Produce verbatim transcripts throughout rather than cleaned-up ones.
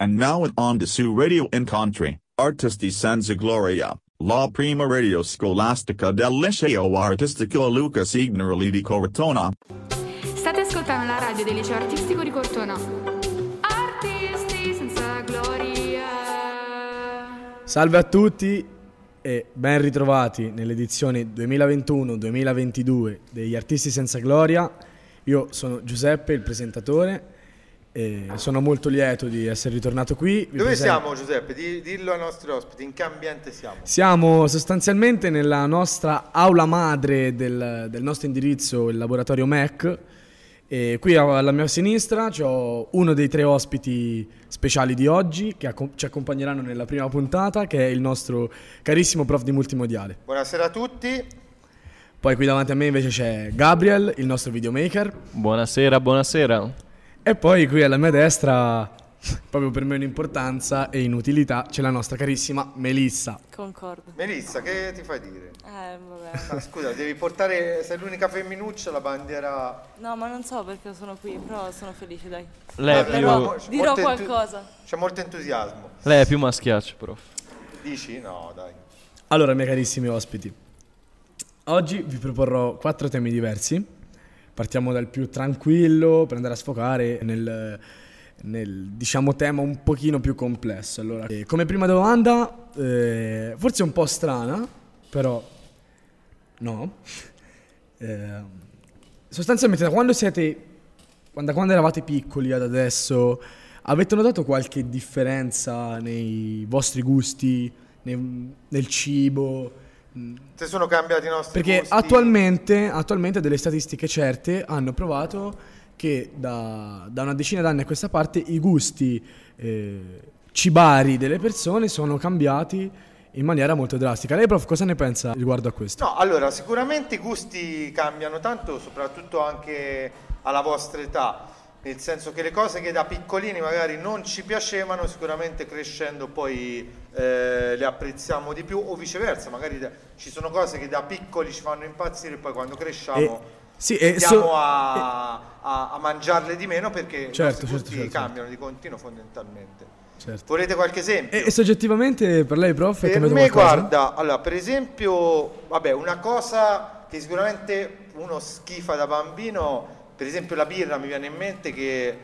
And now on to Su Radio Incontri, Artisti Senza Gloria, la prima radio scolastica del liceo artistico Luca Signorelli di Cortona. State ascoltando la radio del liceo artistico di Cortona. Artisti senza gloria. Salve a tutti e ben ritrovati nell'edizione duemilaventuno duemilaventidue degli Artisti Senza Gloria. Io sono Giuseppe, il presentatore, e sono molto lieto di essere ritornato qui. Vi Dove presento... siamo, Giuseppe? Di, dillo ai nostri ospiti, in che ambiente siamo? Siamo sostanzialmente nella nostra aula madre del, del nostro indirizzo, il laboratorio M E C. E qui alla mia sinistra c'ho uno dei tre ospiti speciali di oggi che acco- ci accompagneranno nella prima puntata, che è il nostro carissimo prof di multimodiale. Buonasera a tutti. Poi qui davanti a me invece c'è Gabriel, il nostro videomaker. Buonasera, buonasera. E poi qui alla mia destra, proprio per meno importanza e inutilità, c'è la nostra carissima Melissa. Concordo. Melissa, che ti fai dire? Eh, vabbè. Ah, scusa, devi portare, sei l'unica femminuccia, la bandiera... No, ma non so perché sono qui, però sono felice, dai. Lei è Vabbè, più, no, c'è Dirò molto qualcosa. entu- C'è molto entusiasmo. lei è più maschiaccio, prof. Dici? No, dai. Allora, miei carissimi ospiti, oggi vi proporrò quattro temi diversi. Partiamo dal più tranquillo per andare a sfocare nel, nel diciamo, tema un pochino più complesso. Allora, eh, come prima domanda, eh, forse un po' strana, però no. Eh, sostanzialmente, da quando siete, da quando eravate piccoli ad adesso, avete notato qualche differenza nei vostri gusti, nei- nel cibo? Se sono cambiati i nostri Perché gusti... attualmente, attualmente delle statistiche certe hanno provato che da, da una decina d'anni a questa parte i gusti eh, cibari delle persone sono cambiati in maniera molto drastica. Lei, prof, cosa ne pensa riguardo a questo? No, allora, sicuramente i gusti cambiano tanto, soprattutto anche alla vostra età. Nel senso che le cose che da piccolini magari non ci piacevano, sicuramente crescendo poi eh, le apprezziamo di più, o viceversa, magari da- ci sono cose che da piccoli ci fanno impazzire e poi quando cresciamo Eh, sì, e tendiamo so- a, a- a mangiarle di meno perché Certo, i nostri certo, gusti certo, cambiano di continuo fondamentalmente. Certo. Volete qualche esempio? E, e soggettivamente per lei, prof, è Per cambiato me, qualcosa? guarda, allora, per esempio, vabbè, una cosa che sicuramente uno schifa da bambino, per esempio la birra mi viene in mente che,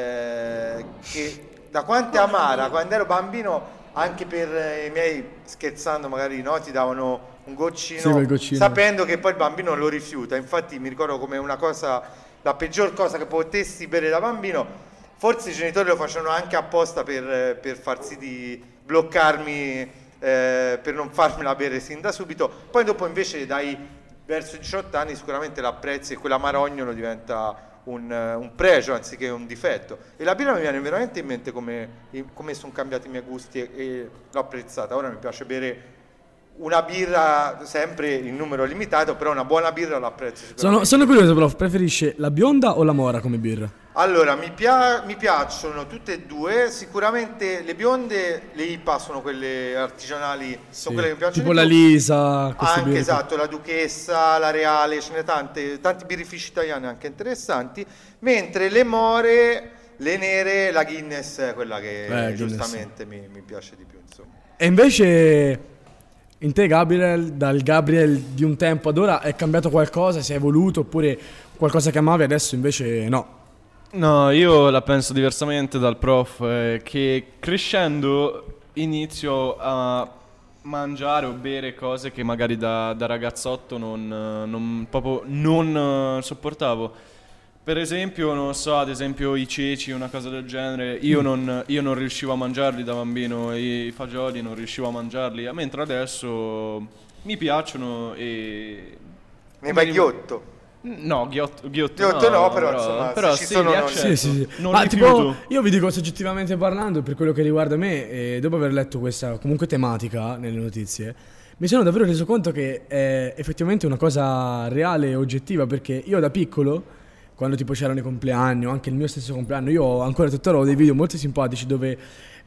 eh, che da quanto è amara, quando ero bambino, anche per eh, i miei, scherzando magari, no, ti davano un goccino, Sì, quel goccino. sapendo che poi il bambino lo rifiuta. Infatti mi ricordo come una cosa, la peggior cosa che potessi bere da bambino. Forse i genitori lo facevano anche apposta per, per far sì di bloccarmi, eh, per non farmela bere sin da subito. Poi dopo invece dai verso i diciotto anni sicuramente l'apprezzi e quell'amarognolo diventa un, un pregio anziché un difetto. E la birra mi viene veramente in mente come, come sono cambiati i miei gusti e, e l'ho apprezzata. Ora mi piace bere una birra sempre in numero limitato, però una buona birra l'apprezzo Sono, sicuramente. sono curioso, prof, preferisce la bionda o la mora come birra? Allora, mi, pia- mi piacciono tutte e due, sicuramente le bionde, le I P A sono quelle artigianali, sono quelle che mi piacciono Tipo di la più. Lisa, queste Anche birre qui. esatto, la Duchessa, la Reale, ce ne tante, tanti birrifici italiani anche interessanti, mentre le more, le nere, la Guinness è quella che Eh, Guinness. giustamente mi, mi piace di più, insomma. E invece in te, Gabriel, dal Gabriel di un tempo ad ora è cambiato qualcosa? Si è evoluto oppure qualcosa che amavi adesso invece no? No, io la penso diversamente dal prof, eh, che crescendo inizio a mangiare o bere cose che magari da, da ragazzotto non, eh, non, proprio non eh, sopportavo. Per esempio, non so, ad esempio i ceci, una cosa del genere, io, non, io non riuscivo a mangiarli da bambino, i fagioli non riuscivo a mangiarli, mentre adesso mi piacciono e... Ne vai ghiotto. No, ghiotto, ghiotto, Ghiotto no, no, però, insomma, però se ci sì, sono li non- accetto. Sì, sì, sì. Non Ma rifiuto. tipo, io vi dico soggettivamente parlando, per quello che riguarda me, e dopo aver letto questa comunque tematica nelle notizie, mi sono davvero reso conto che è effettivamente una cosa reale e oggettiva, perché io da piccolo, quando tipo c'erano i compleanni o anche il mio stesso compleanno, io ho ancora tuttora ho dei video molto simpatici dove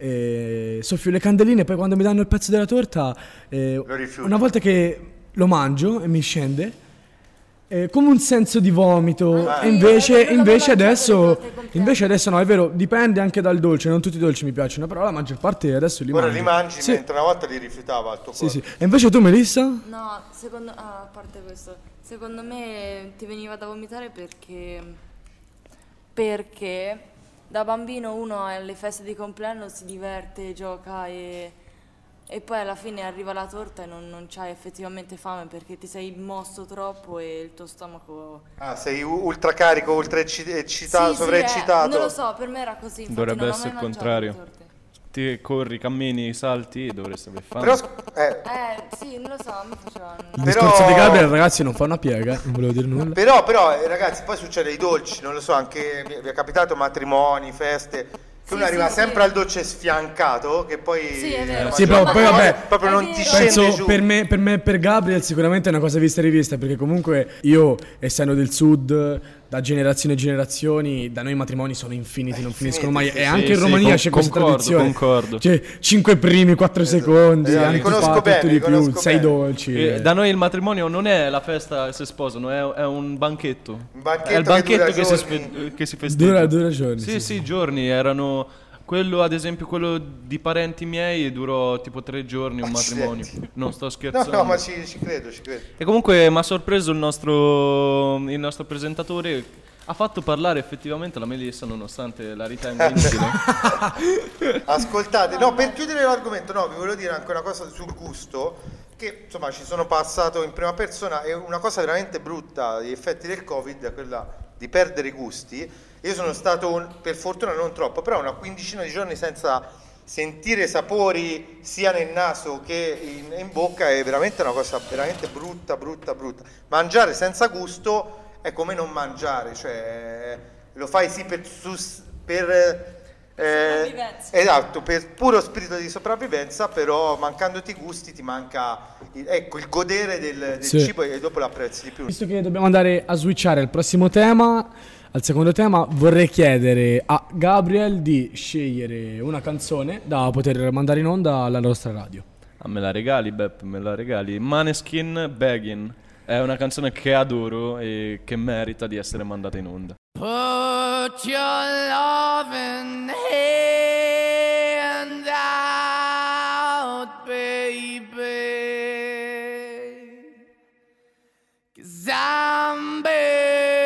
eh, soffio le candeline e poi quando mi danno il pezzo della torta, eh, Lo rifiuto. una volta che lo mangio e mi scende, eh, come un senso di vomito. Ah. E invece, Sì, invece l'ho mangiato adesso le volte complete. invece adesso no, è vero, dipende anche dal dolce, non tutti i dolci mi piacciono, però la maggior parte adesso li Ora mangio. li mangi Sì. mentre una volta li rifiutava il tuo Sì, corpo. sì. E invece tu, Melissa? No, secondo ah, a parte questo, secondo me ti veniva da vomitare perché perché da bambino uno alle feste di compleanno si diverte, gioca e e poi alla fine arriva la torta e non, non c'hai effettivamente fame perché ti sei mosso troppo e il tuo stomaco... Ah, sei u- ultra carico, ultra ecci- eccitato, Sì, sì, sovraeccitato. eh, non lo so, per me era così. infatti Dovrebbe non ho essere il mai mangiato contrario. le torte. Ti corri, cammini, salti, dovresti aver fame. Però, sc- eh, Eh, sì, non lo so, a me facevano... Il Però- discorso di Gabriel, ragazzi, non fa una piega, non volevo dire nulla. però, però eh, ragazzi, poi succede i dolci, non lo so, anche vi vi è capitato matrimoni, feste, che Sì, uno arriva sì, sempre sì. al dolce sfiancato, che poi Sì, è vero. la Sì, maggior però poi, parte vabbè, proprio non È ti vero. scende Penso giù. per me, per me e per Gabriel sicuramente è una cosa vista e rivista, perché comunque io, essendo del sud, da generazioni e generazioni, da noi i matrimoni sono infiniti, non finiscono mai. sì, E sì, anche sì, in Romania con- c'è questa concordo, tradizione. concordo. Cioè, cinque primi, quattro secondi, esatto, riconosco antipasto, bene, tutto di più, riconosco sei bene. dolci. E eh. da noi il matrimonio non è la festa che si sposano, è, è un banchetto. Un banchetto è il che banchetto dura che, si, giorni. sfe- che si festeggia. Dura, dura giorni. Sì, sì, giorni erano. Quello, ad esempio, quello di parenti miei durò tipo tre giorni un matrimonio. Accidenti. Non sto No, scherzando. no, ma ci, ci credo, ci credo. E comunque mi ha sorpreso il nostro, il nostro presentatore. Ha fatto parlare effettivamente la Melissa, nonostante la ritenga inutile. Ascoltate, no, per chiudere l'argomento, no, vi volevo dire anche una cosa sul gusto, che insomma ci sono passato in prima persona, è una cosa veramente brutta, gli effetti del Covid, è quella di perdere i gusti. Io sono stato, un- per fortuna non troppo, però una quindicina di giorni senza sentire sapori sia nel naso che in, in bocca è veramente una cosa veramente brutta, brutta, brutta. Mangiare senza gusto è come non mangiare, cioè lo fai sì per, sus- per eh, Sopravvivenza. esatto, per puro spirito di sopravvivenza, però mancandoti i gusti ti manca il, ecco, il godere del, del Sì. cibo e dopo lo apprezzi di più. Visto che dobbiamo andare a switchare al prossimo tema, al secondo tema, vorrei chiedere a Gabriel di scegliere una canzone da poter mandare in onda alla nostra radio. Ah, me la regali, Beppe, me la regali. Maneskin Beggin. È una canzone che adoro e che merita di essere mandata in onda. Put your loving hand out, baby, 'cause I'm begging.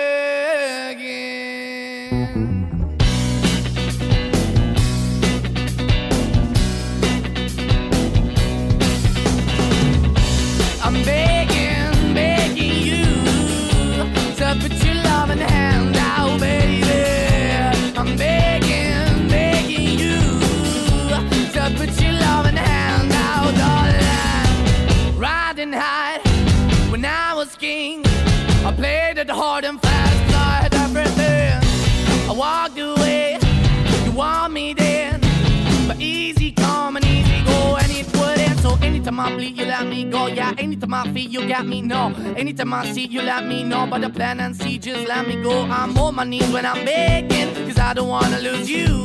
I'm begging, begging you to put your loving hand out, baby. I'm begging, begging you to put your loving hand out, darling. Riding high when I was king, I played it hard and fast, 'cause I had everything. I walked away, you want me then, but easy come and easy go, and it wouldn't. So anytime I bleed, you let me go. Yeah, anytime I feel, you got me, no. Anytime I see, you let me know. But the plan and see, just let me go. I'm on my knees when I'm begging, 'cause I don't wanna lose you.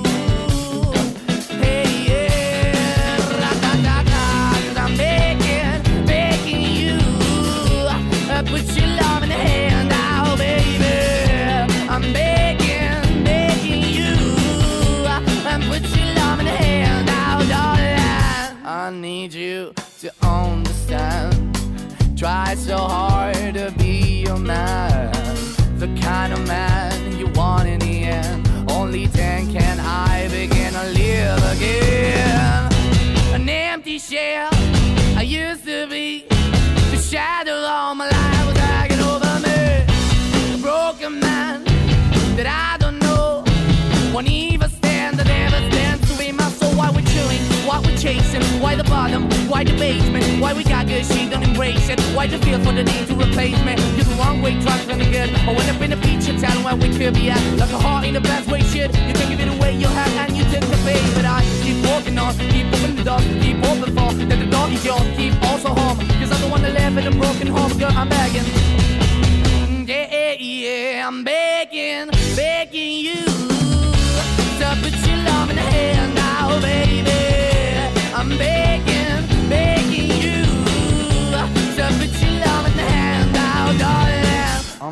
Hey, yeah, ra-da-da-da, 'cause I'm begging, begging you. Uh, put your love in the hand out, baby. I'm begging, begging you. And put your love in the hand out, darling. I need you to understand. Try so hard to be your man, the kind of man you want in the end. Only then can I begin to live again. An empty shell I used to be, the shadow all my life was dragging over me. A broken man that I don't know won't even stand, that never stands to be my soul. Why we're chilling, why we're chasing, why the bottom, why the basement, why we got good, she don't embrace it, why the feel for the need to replace me. You're the wrong way, trying to good. I went up in the feature town where we could be at, like a heart in the best way, shit. You can give it away, you have, and you take the bait. But I keep walking on, keep opening the door, keep open for, that the door is yours, keep also home. 'Cause I'm the one that live in a broken home, girl, I'm begging. Yeah, yeah, I'm begging, begging you to put your love in the hand now, baby. I'm begging, begging you to put your love in the hand now, darling.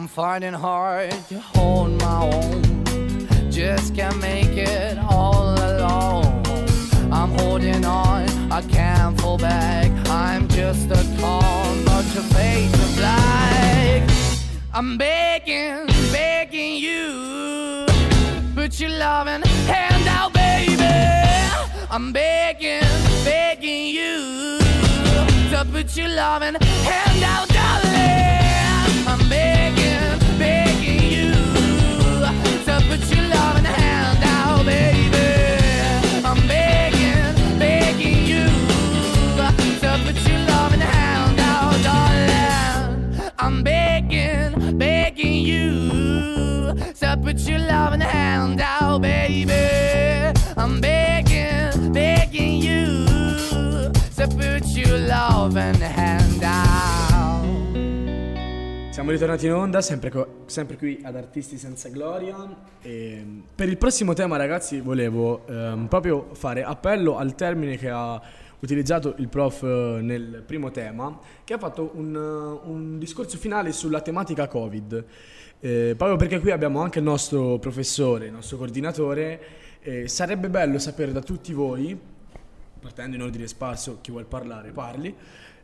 I'm fighting hard to hold my own. Just can't make it all alone. I'm holding on, I can't fall back. I'm just a call, but your face of black. I'm begging, begging you, put your loving hand out, baby. I'm begging, begging you to put your loving hand out, darling. I'm begging, begging you to put your loving hand out, baby. I'm begging, begging you to put your loving hand out, darling. I'm begging, begging you to put your loving hand out, baby. I'm begging, begging you to put your loving hand out. Siamo ritornati in onda, sempre, co- sempre qui ad Artisti Senza Gloria. E per il prossimo tema, ragazzi, volevo ehm, proprio fare appello al termine che ha utilizzato il prof eh, nel primo tema, che ha fatto un, uh, un discorso finale sulla tematica Covid. Eh, proprio perché qui abbiamo anche il nostro professore, il nostro coordinatore. Eh, sarebbe bello sapere da tutti voi, partendo in ordine sparso, chi vuol parlare parli,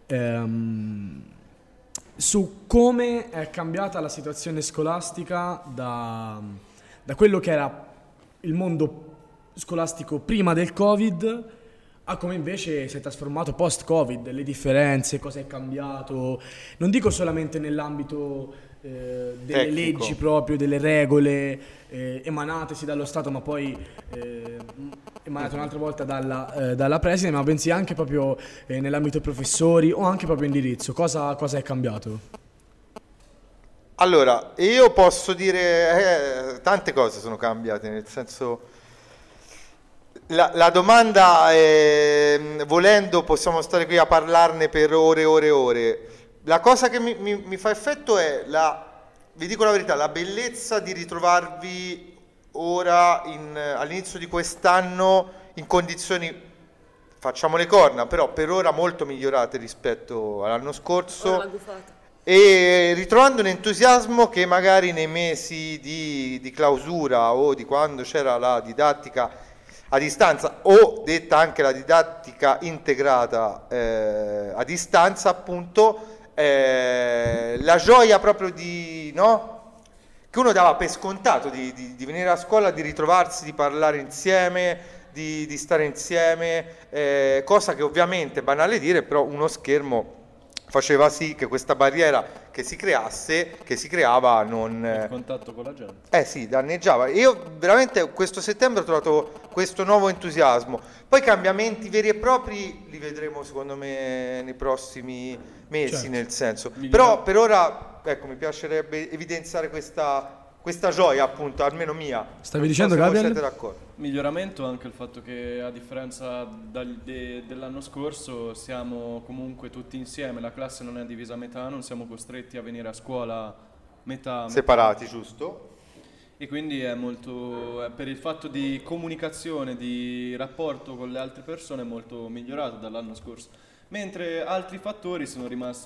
ehm, su come è cambiata la situazione scolastica da, da quello che era il mondo scolastico prima del Covid a come invece si è trasformato post-Covid, le differenze, cosa è cambiato, non dico solamente nell'ambito eh, delle Tecnico. leggi proprio, delle regole eh, emanatesi dallo Stato, ma poi eh, emanate un'altra volta dalla, eh, dalla preside, ma bensì anche proprio eh, nell'ambito professori o anche proprio indirizzo. Cosa, cosa è cambiato? Allora, io posso dire eh, tante cose sono cambiate, nel senso la, la domanda è, volendo possiamo stare qui a parlarne per ore e ore e ore. La cosa che mi, mi, mi fa effetto è la, vi dico la verità, la bellezza di ritrovarvi ora in, all'inizio di quest'anno in condizioni, facciamo le corna, però per ora molto migliorate rispetto all'anno scorso. Ora la gufata. E ritrovando un entusiasmo che magari nei mesi di, di clausura o di quando c'era la didattica a distanza, o detta anche la didattica integrata eh, a distanza, appunto, eh, la gioia proprio di, no? Che uno dava per scontato di, di, di venire a scuola, di ritrovarsi, di parlare insieme, di, di stare insieme, eh, cosa che ovviamente è banale dire, però uno schermo faceva sì che questa barriera che si creasse, che si creava, non... Il contatto con la gente. Eh sì, danneggiava. Io veramente questo settembre ho trovato questo nuovo entusiasmo. Poi cambiamenti veri e propri li vedremo secondo me nei prossimi mesi, Certo. nel senso. Migliora- Però per ora, ecco, mi piacerebbe evidenziare questa, questa gioia, appunto, almeno mia. Stavi Non dicendo, so se voi Gabriel? siete d'accordo. Miglioramento anche il fatto che, a differenza dal- de- dell'anno scorso, siamo comunque tutti insieme, la classe non è divisa a metà, non siamo costretti a venire a scuola metà, metà. Separati, giusto? E quindi è molto, è per il fatto di comunicazione, di rapporto con le altre persone, è molto migliorato dall'anno scorso. Mentre altri fattori sono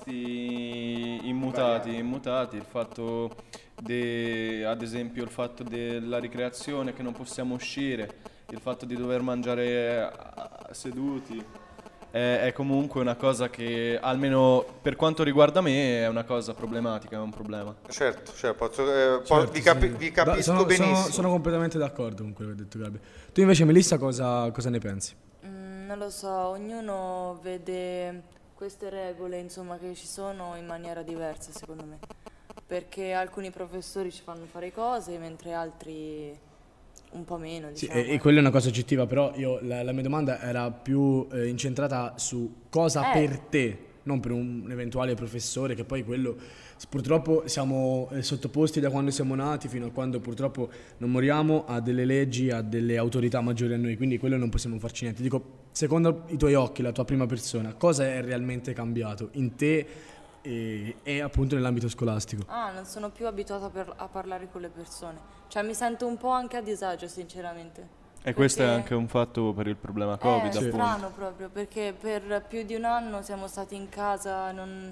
rimasti immutati, immutati. Il fatto, de, ad esempio, il fatto della ricreazione, che non possiamo uscire, il fatto di dover mangiare ah, seduti, è, è comunque una cosa che, almeno per quanto riguarda me, è una cosa problematica, è un problema. Certo, cioè, posso, eh, po- Certo, vi, capi- sì. vi Da- capisco sono, benissimo. Sono, sono completamente d'accordo con quello che ha detto Gabriel. Tu invece, Melissa, cosa, cosa ne pensi? Mm, non lo so, ognuno vede queste regole, insomma, che ci sono in maniera diversa, secondo me. Perché alcuni professori ci fanno fare cose, mentre altri un po' meno, Sì, diciamo. e, e quella è una cosa oggettiva, però io, la, la mia domanda era più eh, incentrata su cosa Eh. per te, non per un eventuale professore, che poi quello s- purtroppo siamo eh, sottoposti da quando siamo nati fino a quando purtroppo non moriamo a delle leggi, a delle autorità maggiori a noi, quindi quello non possiamo farci niente. Dico, secondo i tuoi occhi, la tua prima persona, cosa è realmente cambiato in te e, e appunto nell'ambito scolastico? Ah, non sono più abituata per- a parlare con le persone. Cioè, mi sento un po' anche a disagio, sinceramente. E questo è Perché- anche un fatto per il problema Covid, È appunto. strano proprio, perché per più di un anno siamo stati in casa, non,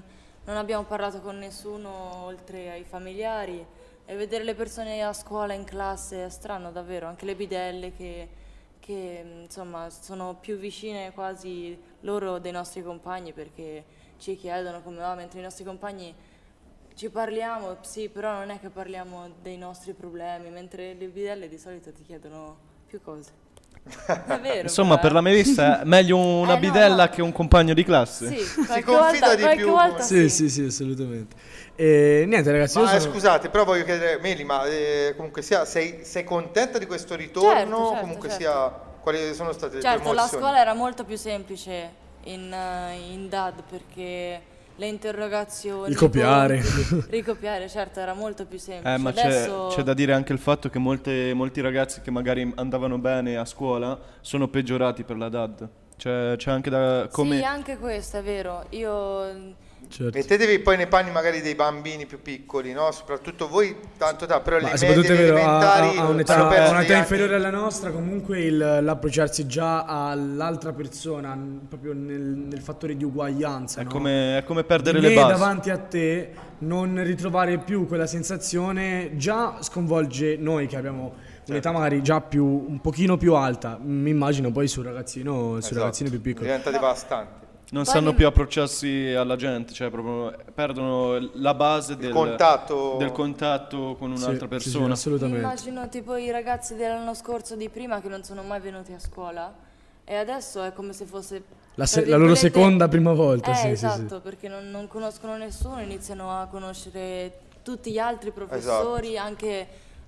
non abbiamo parlato con nessuno oltre ai familiari, e vedere le persone a scuola, in classe, è strano davvero, anche le bidelle che, che insomma sono più vicine quasi loro dei nostri compagni, perché ci chiedono come va, mentre i nostri compagni ci parliamo, sì, però non è che parliamo dei nostri problemi, mentre le bidelle di solito ti chiedono più cose. È vero, Insomma, però, per la mia vista è meglio una Eh, no, bidella no. che un compagno di classe. Sì, qualche confida volta, di qualche più. volta Sì, sì. sì, sì, assolutamente. E niente ragazzi, io Ma eh, sono... scusate, però voglio chiedere, Meli, ma eh, comunque sia, sei, sei contenta di questo ritorno? Certo, certo, comunque certo. sia, quali sono state le tue Certo, la emozioni? scuola era molto più semplice in, eh, in D A D, perché le interrogazioni, Il copiare. i compiti, ricopiare, certo, era molto più semplice. Eh, ma Adesso... c'è, c'è da dire anche il fatto che molte, molti ragazzi che magari andavano bene a scuola sono peggiorati per la D A D. Cioè, c'è anche da... come... Sì, anche questo è vero. Io Certo. Mettetevi poi nei panni magari dei bambini più piccoli, no? Soprattutto voi tanto da, però Ma le soprattutto medie, è le vero, a, elementari a un'età, hanno perso a un'età degli inferiore anni. alla nostra, comunque il- l'approcciarsi già all'altra persona, n- proprio nel, nel fattore di uguaglianza, È no? come, è come perdere Di le me basi. davanti a te, non ritrovare più quella sensazione già sconvolge noi che abbiamo un'età magari già più un pochino più alta. Mi immagino poi sul ragazzino, sul Esatto. ragazzino più piccolo. Diventa devastante. Non Poi sanno mi- più approcciarsi alla gente, cioè proprio perdono la base del contatto. del contatto con un'altra Sì, sì, sì, persona. assolutamente. immagino tipo i ragazzi dell'anno scorso di prima che non sono mai venuti a scuola, e adesso è come se fosse La, tra se- la loro virgolette- seconda prima volta, Eh, sì, esatto, sì, perché non, non conoscono nessuno, iniziano a conoscere tutti gli altri professori, Esatto. anche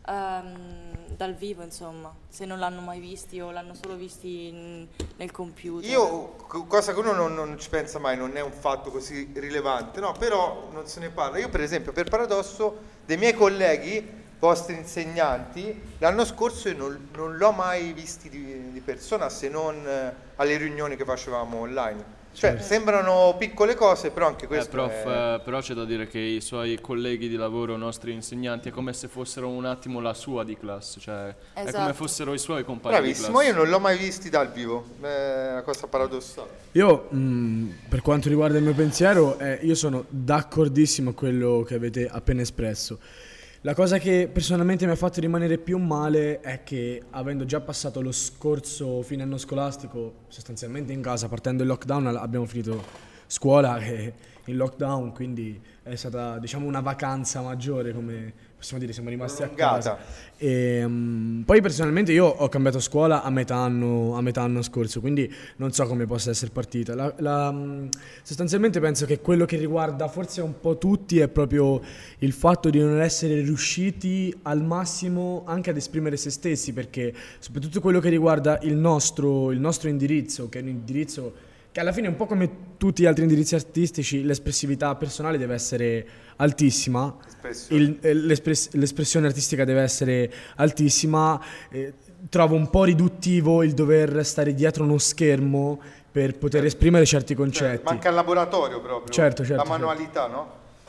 ehm, dal vivo, insomma, se non l'hanno mai visti o l'hanno solo visti in- nel computer. Io, co- cosa che uno non, non ci pensa mai, non è un fatto così rilevante, no? Però non se ne parla. Io per esempio, per paradosso, dei miei colleghi, vostri insegnanti, l'anno scorso io non, non l'ho mai visti di, di persona, se non eh, alle riunioni che facevamo online. Cioè, sembrano piccole cose, però anche Eh, questo prof, è... eh, però c'è da dire che i suoi colleghi di lavoro, nostri insegnanti, è come se fossero un attimo la sua di classe, cioè è Esatto. come fossero i suoi compagni Bravissimo, di io classe. non l'ho mai visti dal vivo, è una cosa paradossale. Io, mh, per quanto riguarda il mio pensiero, eh, io sono d'accordissimo a quello che avete appena espresso. La cosa che personalmente mi ha fatto rimanere più male è che, avendo già passato lo scorso fine anno scolastico sostanzialmente in casa, partendo il lockdown, abbiamo finito scuola e in lockdown, quindi è stata, diciamo, una vacanza maggiore, come possiamo dire, siamo rimasti a Prolungata. casa. E, mm, poi personalmente io ho cambiato scuola a metà anno, a metà anno scorso, quindi non so come possa essere partita. La- la, mm, sostanzialmente penso che quello che riguarda forse un po' tutti è proprio il fatto di non essere riusciti al massimo anche ad esprimere se stessi, perché soprattutto quello che riguarda il nostro, il nostro indirizzo, che è un indirizzo che alla fine, un po' come tutti gli altri indirizzi artistici, l'espressività personale deve essere altissima, Espressione. il- eh, l'espress- l'espressione artistica deve essere altissima. eh, trovo un po' riduttivo il dover stare dietro uno schermo per poter esprimere certi Cioè, concetti. manca il laboratorio proprio, Certo, certo, la certo. manualità, no?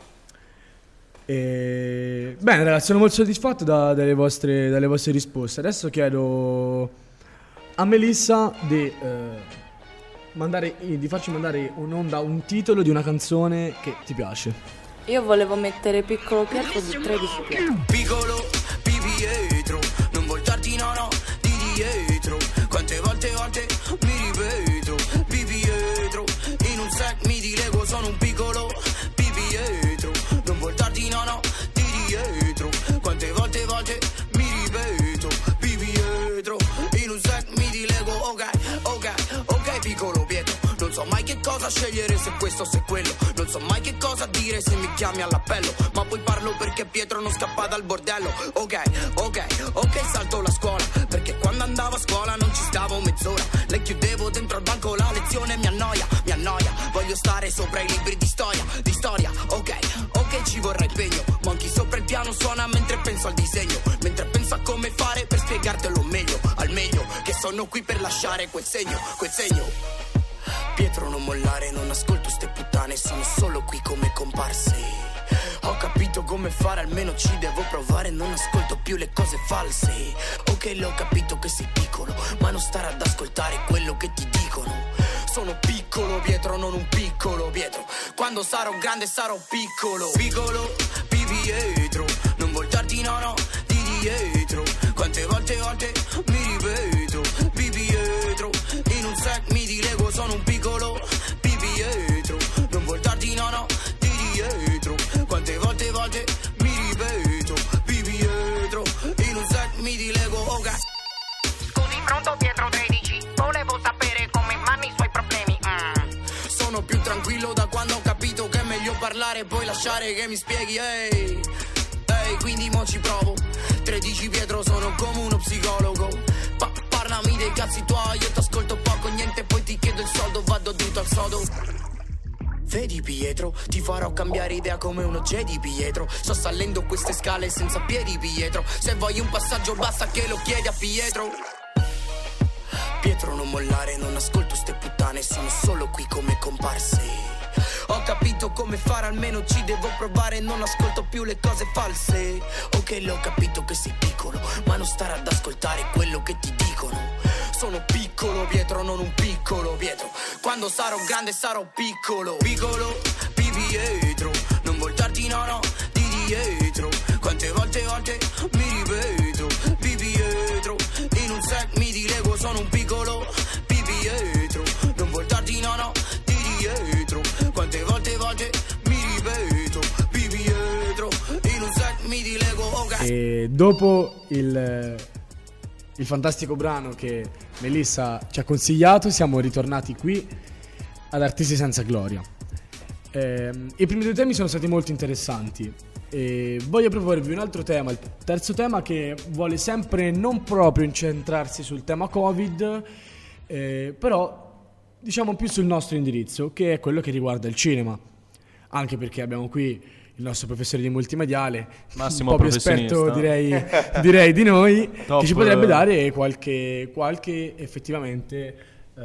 E... Bene ragazzi, sono molto soddisfatto da- dalle, vostre, dalle vostre risposte. Adesso chiedo a Melissa di, eh, mandare, di farci mandare un'onda, un titolo di una canzone che ti piace. Io volevo mettere Piccolo Pietro di tredici Pietro. Piccolo, Pi Pietro, non voltarti no no, di dietro. Quante volte volte mi ripeto, Pi Pietro, in un sec mi dilego, sono un piccolo Pi Pietro, non voltarti no no, di dietro. Quante volte volte mi ripeto, Pi Pietro, in un sec mi dilego, ok, ok, ok piccolo Pietro. Non so mai che cosa scegliere, se questo o se quello. Non so mai che cosa dire se mi chiami all'appello. Ma poi parlo perché Pietro non scappa dal bordello. Ok, ok, ok, salto la scuola, perché quando andavo a scuola non ci stavo mezz'ora. Le chiudevo dentro al banco, la lezione mi annoia, mi annoia. Voglio stare sopra i libri di storia, di storia. Ok, ok, ci vorrà impegno. Monchi sopra il piano suona mentre penso al disegno, mentre penso a come fare per spiegartelo meglio, al meglio. Che sono qui per lasciare quel segno, quel segno. Pietro non mollare, non ascolto ste puttane, sono solo qui come comparse. Ho capito come fare, almeno ci devo provare, non ascolto più le cose false. Ok, l'ho capito che sei piccolo, ma non stare ad ascoltare quello che ti dicono. Sono piccolo Pietro, non un piccolo Pietro. Quando sarò grande sarò piccolo. Piccolo, Pipi dietro. Non voltarti no no, di dietro. Quante volte volte mi ripeto. Pipi dietro. In un sec mi dilego, sono un piccolo Pipi dietro. Non voltarti no no, di dietro. Quante volte volte mi ripeto. Pipi dietro. In un sec mi dilego, oh gas. Scusi, pronto Pietro tredici. Volevo sapere come mani i suoi problemi. Mm. Sono più tranquillo da quando ho capito che è meglio parlare e poi lasciare che mi spieghi. Ehi, ehi, quindi mo ci provo. Tredici Pietro, sono come uno psicologo. Pa- parlami dei cazzi tuoi, io t'ascolto poco, niente, poi ti chiedo il soldo, vado tutto al sodo. Vedi Pietro, ti farò cambiare idea come uno Jedi Pietro. Sto salendo queste scale senza piedi Pietro. Se vuoi un passaggio basta che lo chiedi a Pietro. Pietro non mollare, non ascolto ste puttane, sono solo qui come comparse. Ho capito come fare, almeno ci devo provare, non ascolto più le cose false. Ok, l'ho capito che sei piccolo, ma non stare ad ascoltare quello che ti dicono. Sono piccolo Pietro, non un piccolo Pietro. Quando sarò grande sarò piccolo. Piccolo, Pipi dietro. Non voltarti no no, di dietro. Quante volte volte mi ripeto. Pipi dietro. In un sec mi dilego, sono un piccolo Pipi dietro. Non voltarti no no, di dietro. Quante volte volte mi ripeto. Pipi dietro. In un sec mi dilego, oh gas. E dopo il, il fantastico brano che Melissa ci ha consigliato, siamo ritornati qui ad Artisti senza gloria. Eh, I primi due temi sono stati molto interessanti e voglio proporvi un altro tema, il terzo tema, che vuole sempre non proprio incentrarsi sul tema Covid, eh, però diciamo più sul nostro indirizzo, che è quello che riguarda il cinema, anche perché abbiamo qui il nostro professore di multimediale, Massimo un po' più esperto direi, direi di noi, Top. che ci potrebbe dare qualche, qualche effettivamente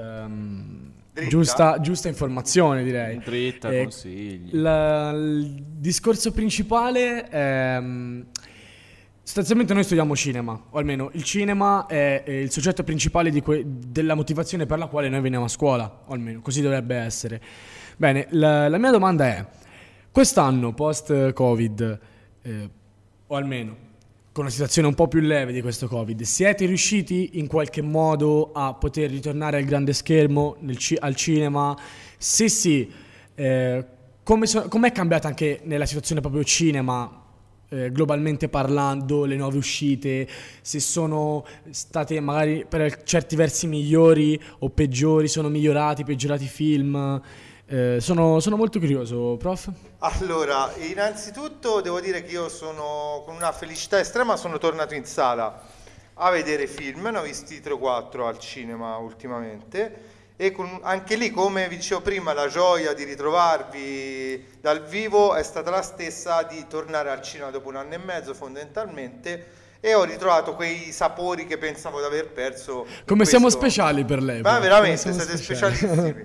um, giusta, giusta informazione, direi. Dritta, Eh, consigli. la- il discorso principale è um, sostanzialmente noi studiamo cinema, o almeno il cinema è, è il soggetto principale di que- della motivazione per la quale noi veniamo a scuola, o almeno così dovrebbe essere. Bene, la, la mia domanda è: quest'anno post-Covid, eh, o almeno con una situazione un po' più leve di questo Covid, siete riusciti in qualche modo a poter ritornare al grande schermo, nel ci- al cinema? Se sì, eh, come so- com'è cambiata anche nella situazione proprio cinema, eh, globalmente parlando, le nuove uscite, se sono state magari per certi versi migliori o peggiori, sono migliorati, peggiorati i film? Eh, sono, sono molto curioso, prof. Allora, innanzitutto devo dire che io sono con una felicità estrema, sono tornato in sala a vedere film, ne ho visti tre o quattro al cinema ultimamente, e con, anche lì, come vi dicevo prima, la gioia di ritrovarvi dal vivo è stata la stessa di tornare al cinema dopo un anno e mezzo fondamentalmente, e ho ritrovato quei sapori che pensavo di aver perso. Come siamo questo- speciali per lei. Ma però. veramente, Come siamo siete speciali. specialissimi.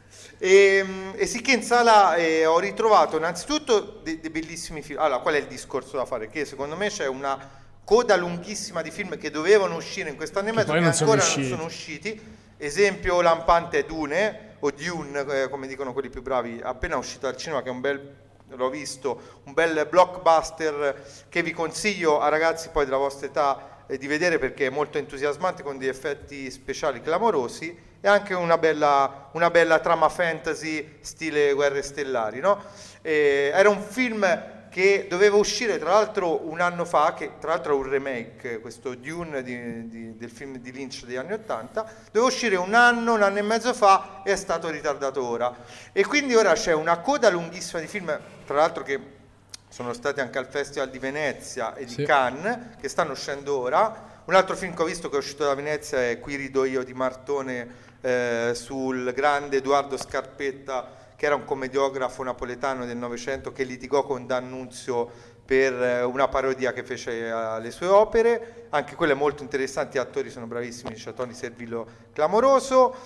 E, e sì, che in sala eh, ho ritrovato innanzitutto dei, dei bellissimi film. Allora, qual è il discorso da fare? Che secondo me c'è una coda lunghissima di film che dovevano uscire in quest'anno e mezzo, poi che non sono ancora usciti. non sono usciti. Esempio lampante è Dune, o Dune, eh, come dicono quelli più bravi, appena uscito al cinema, che è un bel, l'ho visto, un bel blockbuster che vi consiglio a ragazzi poi della vostra età eh, di vedere, perché è molto entusiasmante, con degli effetti speciali clamorosi e anche una bella, una bella trama fantasy stile Guerre Stellari, no? Eh, era un film che doveva uscire tra l'altro un anno fa, che tra l'altro è un remake, questo Dune di, di, del film di Lynch degli anni Ottanta, doveva uscire un anno, un anno e mezzo fa e è stato ritardato ora. E quindi ora c'è una coda lunghissima di film, tra l'altro che sono stati anche al Festival di Venezia e di Sì. Cannes, che stanno uscendo ora. Un altro film che ho visto che è uscito da Venezia è Qui rido io di Martone, eh, sul grande Edoardo Scarpetta, che era un commediografo napoletano del Novecento che litigò con D'Annunzio per eh, una parodia che fece alle sue opere. Anche quelle molto interessanti, gli attori sono bravissimi, c'è Tony Servillo clamoroso.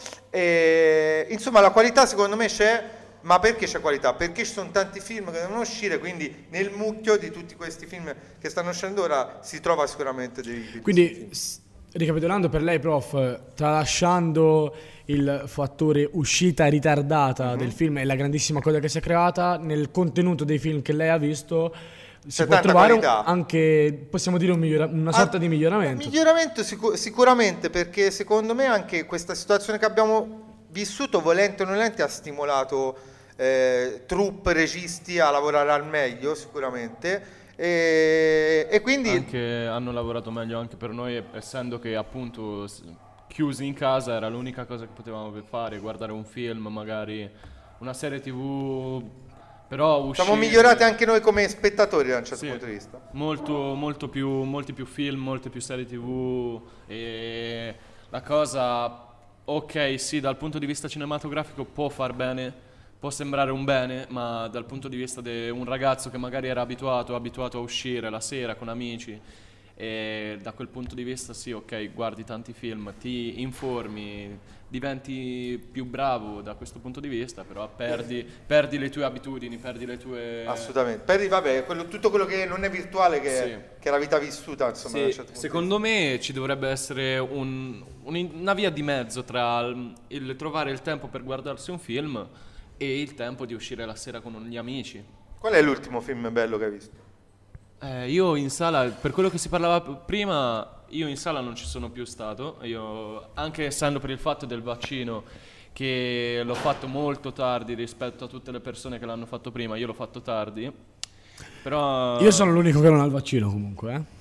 E, insomma, la qualità secondo me c'è. Ma perché c'è qualità? Perché ci sono tanti film che devono uscire, quindi nel mucchio di tutti questi film che stanno uscendo ora si trova sicuramente dei bellissimi Quindi film. s- ricapitolando per lei, prof, tralasciando il fattore uscita ritardata Mm-hmm. del film e la grandissima coda che si è creata, nel contenuto dei film che lei ha visto si C'è può tanta trovare un- qualità. anche, possiamo dire, un migliora- una sorta Ah, di miglioramento. Miglioramento sicu- sicuramente, perché secondo me anche questa situazione che abbiamo vissuto, volente o nolente, ha stimolato eh, troupe, registi a lavorare al meglio sicuramente, e, e quindi Anche hanno lavorato meglio anche per noi, essendo che appunto s- chiusi in casa era l'unica cosa che potevamo fare, guardare un film, magari una serie tv, però uscire... siamo migliorati anche noi come spettatori da un certo Sì, punto di vista. molto, molto più, molti più film, molte più serie tv, e la cosa, ok, sì, dal punto di vista cinematografico può far bene, può sembrare un bene, ma dal punto di vista di un ragazzo che magari era abituato, abituato a uscire la sera con amici, e da quel punto di vista sì, ok, guardi tanti film, ti informi, diventi più bravo da questo punto di vista, però perdi, perdi le tue abitudini, perdi le tue... Assolutamente. Per, vabbè, quello- tutto quello che non è virtuale, che, Sì. che è la vita vissuta, insomma, da un Sì, certo punto secondo me ci dovrebbe essere un- un- una via di mezzo tra il, il trovare il tempo per guardarsi un film e il tempo di uscire la sera con gli amici. di vista. Qual è l'ultimo film bello che hai visto? Eh, io in sala, per quello che si parlava p- prima, io in sala non ci sono più stato, io, anche essendo per il fatto del vaccino, che l'ho fatto molto tardi rispetto a tutte le persone che l'hanno fatto prima, io l'ho fatto tardi, però Io sono l'unico che non ha il vaccino comunque, eh.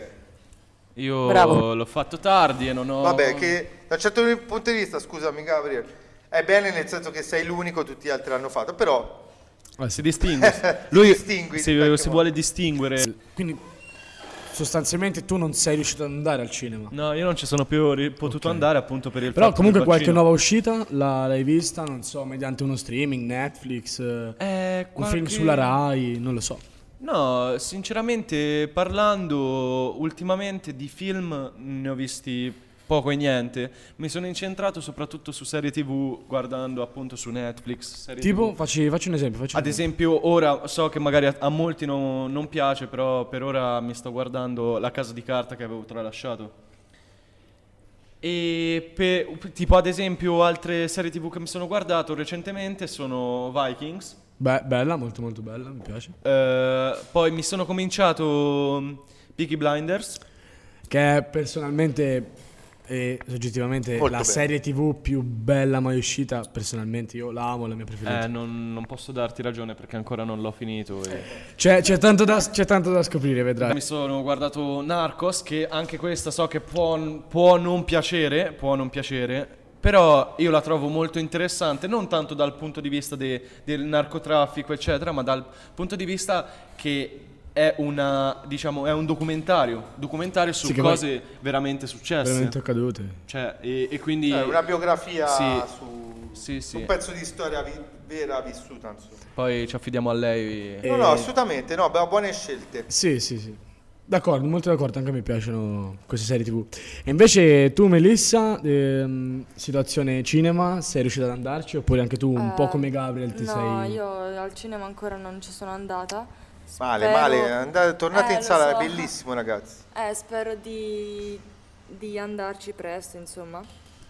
io Bravo. l'ho fatto tardi e non ho... Vabbè, che da un certo punto di vista, scusami Gabriele, è bene nel senso che sei l'unico, tutti gli altri l'hanno fatto, però Si distingue. Lui distingui si, in qualche si modo. vuole distinguere. Quindi sostanzialmente tu non sei riuscito ad andare al cinema. No, io non ci sono più ri- potuto andare appunto per il Però fatto comunque del qualche vaccino. nuova uscita la- l'hai vista, non so, mediante uno streaming, Netflix, eh, Eh, un qualche- film sulla Rai, non lo so. No, sinceramente parlando, ultimamente di film ne ho visti poco e niente. Mi sono incentrato soprattutto su serie tv, guardando appunto su Netflix. Serie Tipo, T V. facci, facci un esempio. Facci un Ad esempio. esempio, ora so che magari a, a molti no- non piace, però per ora mi sto guardando La Casa di Carta che avevo tralasciato. E pe- tipo ad esempio altre serie tv che mi sono guardato recentemente sono Vikings. Beh, bella, molto molto bella, mi piace. Eh, poi mi sono cominciato mm, Peaky Blinders. Che è personalmente e soggettivamente Molto la bella. serie tv più bella mai uscita. Personalmente io la amo, è la mia preferita. Eh, non, non posso darti ragione perché ancora non l'ho finito. e- C'è, c'è tanto da, c'è tanto da scoprire, vedrai. Mi sono guardato Narcos, che anche questa so che può, può non piacere, può non piacere, però io la trovo molto interessante, non tanto dal punto di vista de- del narcotraffico, eccetera, ma dal punto di vista che è una, diciamo, è un documentario, documentario su Sì, che poi- cose veramente successe. Veramente accadute. Cioè, e, e quindi... È una biografia Sì. su, Sì, su sì. un pezzo di storia vi- vera vissuta, insomma. Poi ci affidiamo a lei. E- No, no, assolutamente, no, beh, buone scelte. Sì, sì, sì. D'accordo, molto d'accordo, anche a me piacciono queste serie tv. E invece tu, Melissa, ehm, situazione cinema, sei riuscita ad andarci? Oppure anche tu, un po' Eh, come Gabriel, ti no, sei... io al cinema ancora non ci sono andata. Male, Spero- male, andate, tornate Eh, in lo sala, so. è bellissimo, ragazzi. Eh, spero di, di andarci presto, insomma.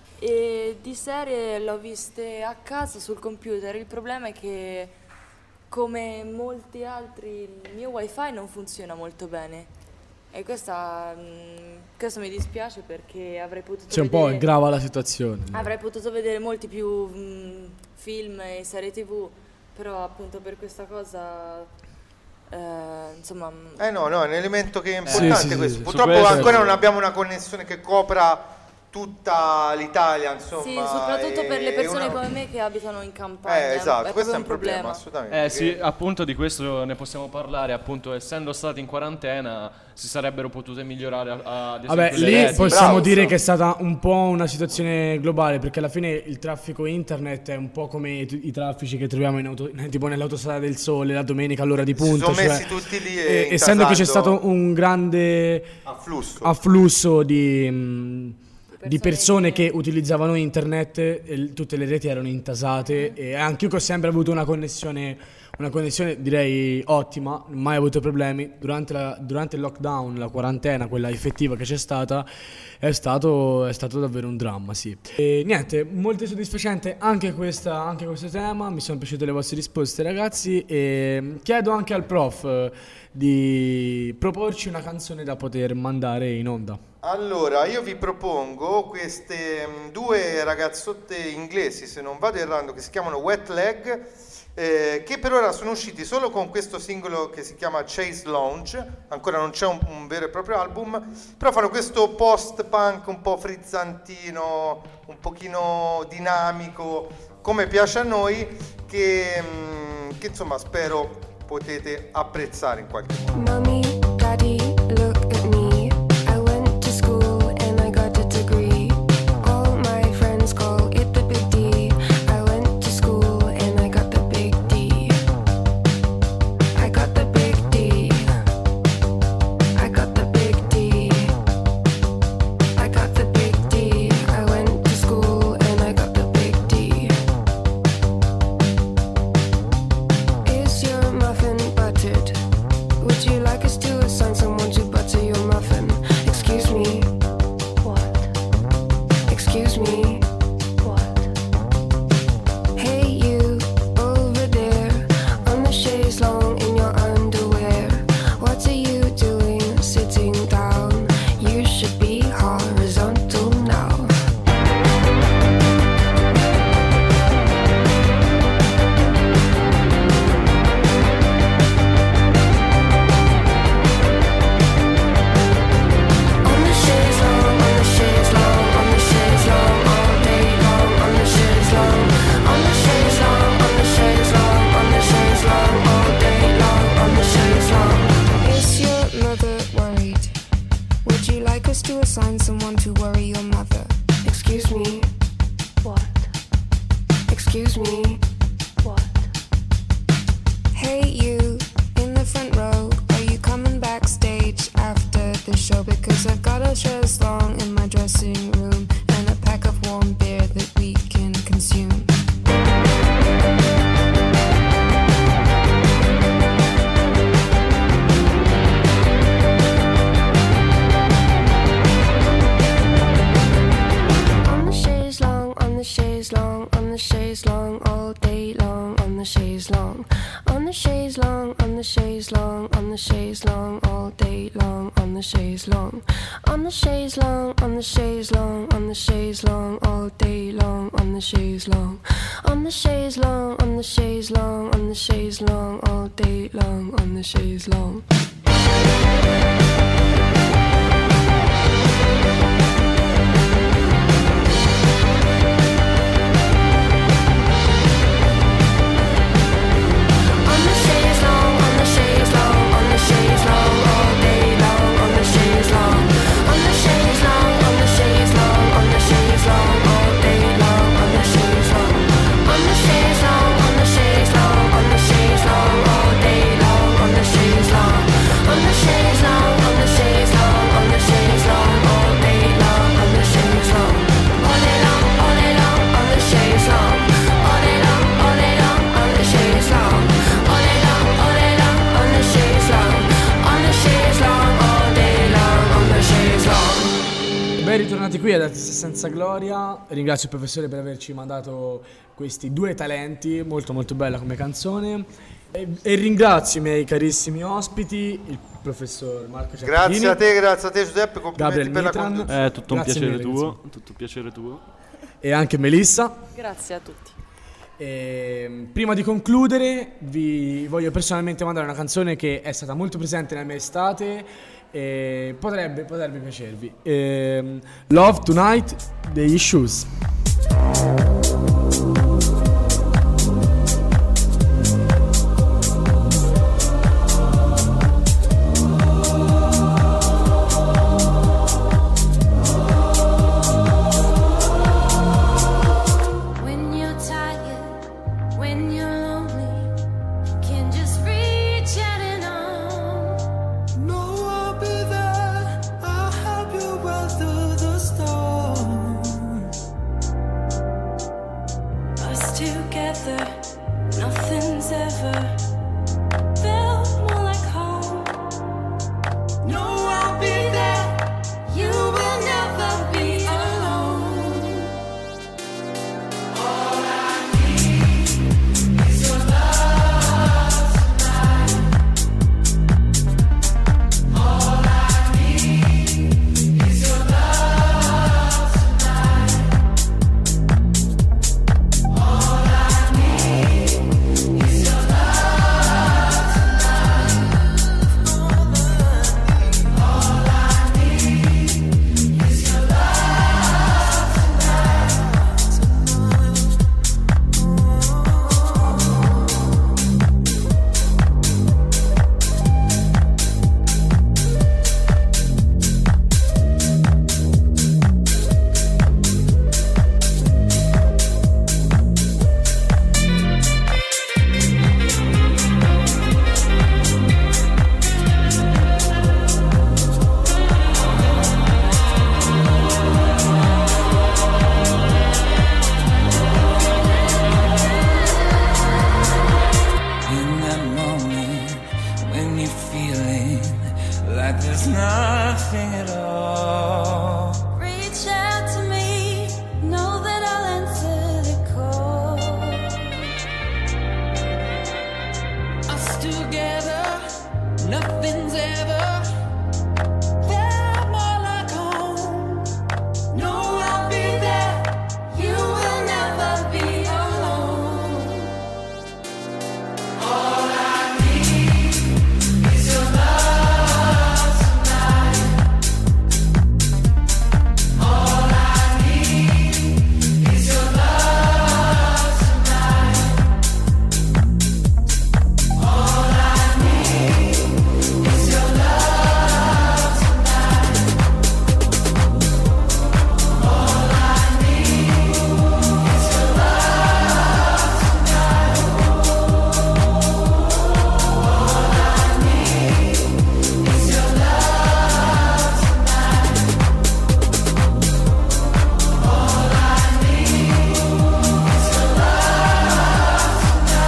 E di serie l'ho viste a casa sul computer. Il problema è che, come molti altri, il mio wifi non funziona molto bene. E questa, mm, questo mi dispiace perché avrei potuto C'è un po' vedere... grava la situazione. Avrei potuto vedere molti più mm, film e serie tv, però appunto per questa cosa, eh, insomma, mm, Eh no, no, è un elemento che è importante sì, sì, questo. sì. Purtroppo Su questo- ancora non abbiamo una connessione che copra tutta l'Italia, insomma. sì, soprattutto per le e persone una- come me che abitano in campagna. Eh, esatto, è questo proprio è un problema, assolutamente. Eh sì, che- appunto di questo ne possiamo parlare, appunto essendo stati in quarantena si sarebbero potute migliorare a, a- ad Vabbè, esempio le lì reti. possiamo Bravo, dire bravo. che è stata un po' una situazione globale, perché alla fine il traffico internet è un po' come i, i traffici che troviamo in auto, tipo nell'autostrada del Sole la domenica all'ora di Si punta. sono cioè, messi tutti lì eh, e essendo che c'è intasando stato un grande afflusso. afflusso di, mh, di persone persone che che- utilizzavano internet, e l- tutte le reti erano intasate e anche io che ho sempre avuto una connessione una connessione direi ottima, mai avuto problemi. Durante, la, durante il lockdown, la quarantena, quella effettiva che c'è stata, è stato, è stato davvero un dramma, sì. E niente, molto soddisfacente anche, questa, anche questo tema, mi sono piaciute le vostre risposte ragazzi, e chiedo anche al prof eh, di proporci una canzone da poter mandare in onda. Allora, io vi propongo queste mh, due ragazzotte inglesi, se non vado errando, che si chiamano Wet Leg, eh, che per ora sono usciti solo con questo singolo che si chiama Chase Lounge, ancora non c'è un, un vero e proprio album, però fanno questo post-punk un po' frizzantino, un pochino dinamico, come piace a noi, che, mh, che insomma spero potete apprezzare in qualche modo. Mommy, Daddy, look at me. I went to school and I got a degree. All my friends call it the big D. I went to school and I got the big D. I got the big D. I got the big D. I got the big D. I went to school and I got the big D. Is your muffin buttered? Would you like us to assign someone to butter your muffin? Excuse me. What? Excuse me. What? Hey you, over there, on the chaise longue in your underwear. What are you doing sitting down? You should be horizontal now. On the chaise longue, on the chaise longue, on the chaise longue, all day long. On the chaise longue, on the chaise longue, on the chaise longue, on the chaise longue, all day long. On the chaise longue. Is your mother worried? Would you like us to assign someone to worry your mother? Excuse me. What? Excuse me. What? Hey you, in the front row, are you coming backstage after the show? Because I've got a chaise longue in my dressing room and a pack of warm beer that we can consume. On the chaise longue, on the chaise longue, on the chaise longue, all day long. On the chaise longue, on the chaise longue, on the chaise longue, on the chaise longue, all day long. On the chaise longue, on the chaise longue, on the chaise longue, on the chaise longue, all day long. On the chaise longue, on the chaise longue, on the chaise longue, on the chaise longue, all day long. On the chaise longue. On the chaise longue, on the chaise longue, on the chaise longue, all day long. On the chaise longue, on the chaise longue, on the chaise longue, on the chaise longue, all day long. On the chaise longue, on the chaise longue, on the chaise longue, on the chaise longue, all day long. On the chaise longue, on the chaise longue, on the chaise longue, on the chaise longue, all day long. On the chaise longue, all day long, all day long, on the chaise longue, all day long, all day long, on the chaise longue. All day long, all day long, on the chaise longue, on the chaise longue, all day long, on the chaise longue. Ben ritornati qui ad Artisti Senza Gloria, ringrazio il professore per averci mandato questi due talenti, molto molto bella come canzone, e, e ringrazio i miei carissimi ospiti, il professor Marco Ciappellini. Grazie a te, grazie a te Giuseppe, complimenti Gabriel per la Mitran. conduzione. È tutto un Grazie piacere mille, tuo, grazie. tutto un piacere tuo. E anche Melissa. Grazie a tutti. E, prima di concludere vi voglio personalmente mandare una canzone che è stata molto presente nella mia estate e potrebbe, potrebbe piacervi. Ehm, Love Tonight degli Issues. When you're tired, when you're lonely, can just reach out and on. No, I'll be there. I'll help you weather the storm. Us together, Nothing's ever felt more like home. No, I'll be there. You will never be alone. All I need is your love tonight. All I need is your love tonight. All I need is your love tonight. All I need is your love in that moment when you're feeling like there's nothing at all. Reach out to me, know that I'll answer the call. Us together, nothing's ever felt more like home. No, I'll be there. You will never be alone. All I need is your love tonight. All I need is your love tonight. All I need is your love tonight. All I need is your love tonight. All I need is your love tonight. All I need is your love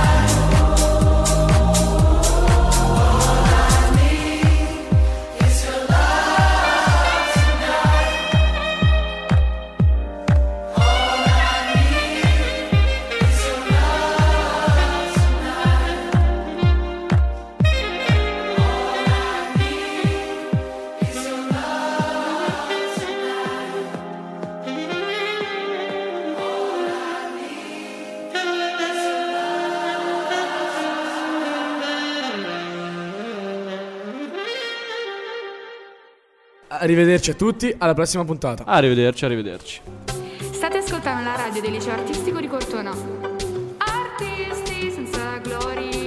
Arrivederci a tutti, alla prossima puntata. Arrivederci, arrivederci. State ascoltando la radio del liceo artistico di Cortona. Artisti senza gloria.